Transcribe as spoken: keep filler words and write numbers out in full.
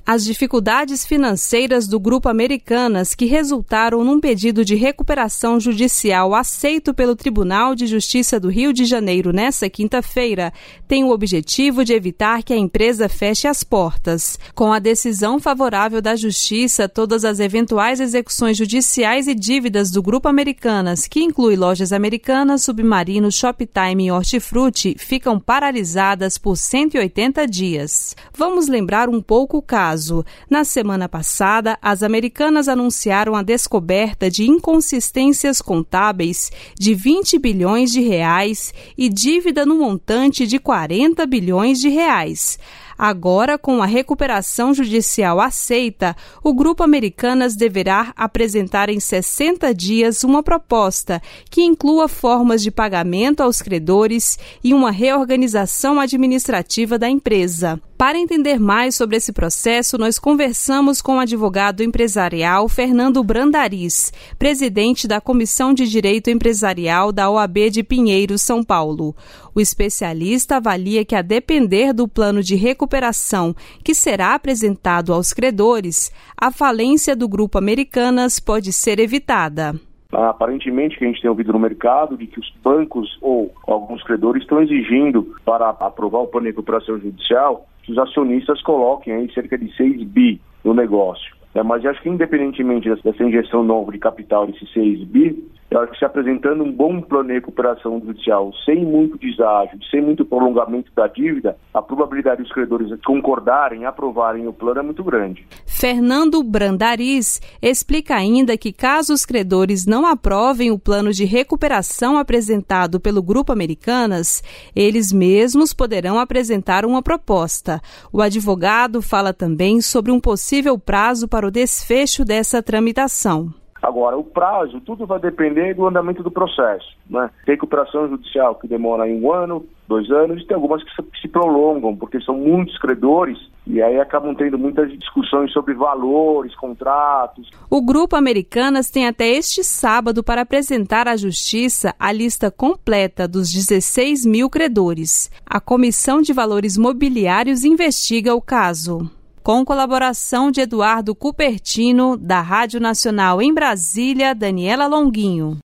As dificuldades financeiras do Grupo Americanas, que resultaram num pedido de recuperação judicial aceito pelo Tribunal de Justiça do Rio de Janeiro nesta quinta-feira, têm o objetivo de evitar que a empresa feche as portas. Com a decisão favorável da Justiça, todas as eventuais execuções judiciais e dívidas do Grupo Americanas, que inclui Lojas Americanas, Submarino, Shoptime e Hortifruti, ficam paralisadas por cento e oitenta dias. Vamos lembrar um pouco o caso. Na semana passada, as Americanas anunciaram a descoberta de inconsistências contábeis de vinte bilhões de reais e dívida no montante de quarenta bilhões de reais. Agora, com a recuperação judicial aceita, o Grupo Americanas deverá apresentar em sessenta dias uma proposta que inclua formas de pagamento aos credores e uma reorganização administrativa da empresa. Para entender mais sobre esse processo, nós conversamos com o advogado empresarial Fernando Brandariz, presidente da Comissão de Direito Empresarial da O A B de Pinheiros, São Paulo. O especialista avalia que, a depender do plano de recuperação que será apresentado aos credores, a falência do Grupo Americanas pode ser evitada. Aparentemente, que a gente tem ouvido no mercado, de que os bancos ou alguns credores estão exigindo, para aprovar o plano de recuperação judicial, que os acionistas coloquem aí cerca de seis bi no negócio. É, mas eu acho que, independentemente dessa injeção nova de capital, desses seis bi, eu acho que se apresentando um bom plano de recuperação judicial, sem muito deságio, sem muito prolongamento da dívida, a probabilidade dos credores concordarem, aprovarem o plano é muito grande. Fernando Brandariz explica ainda que, caso os credores não aprovem o plano de recuperação apresentado pelo Grupo Americanas, eles mesmos poderão apresentar uma proposta. O advogado fala também sobre um possível prazo para o desfecho dessa tramitação. Agora, o prazo, tudo vai depender do andamento do processo, né? Tem recuperação judicial que demora em um ano, dois anos, e tem algumas que se prolongam, porque são muitos credores, e aí acabam tendo muitas discussões sobre valores, contratos. O Grupo Americanas tem até este sábado para apresentar à Justiça a lista completa dos dezesseis mil credores. A Comissão de Valores Mobiliários investiga o caso. Com colaboração de Eduardo Cupertino, da Rádio Nacional em Brasília, Daniela Longuinho.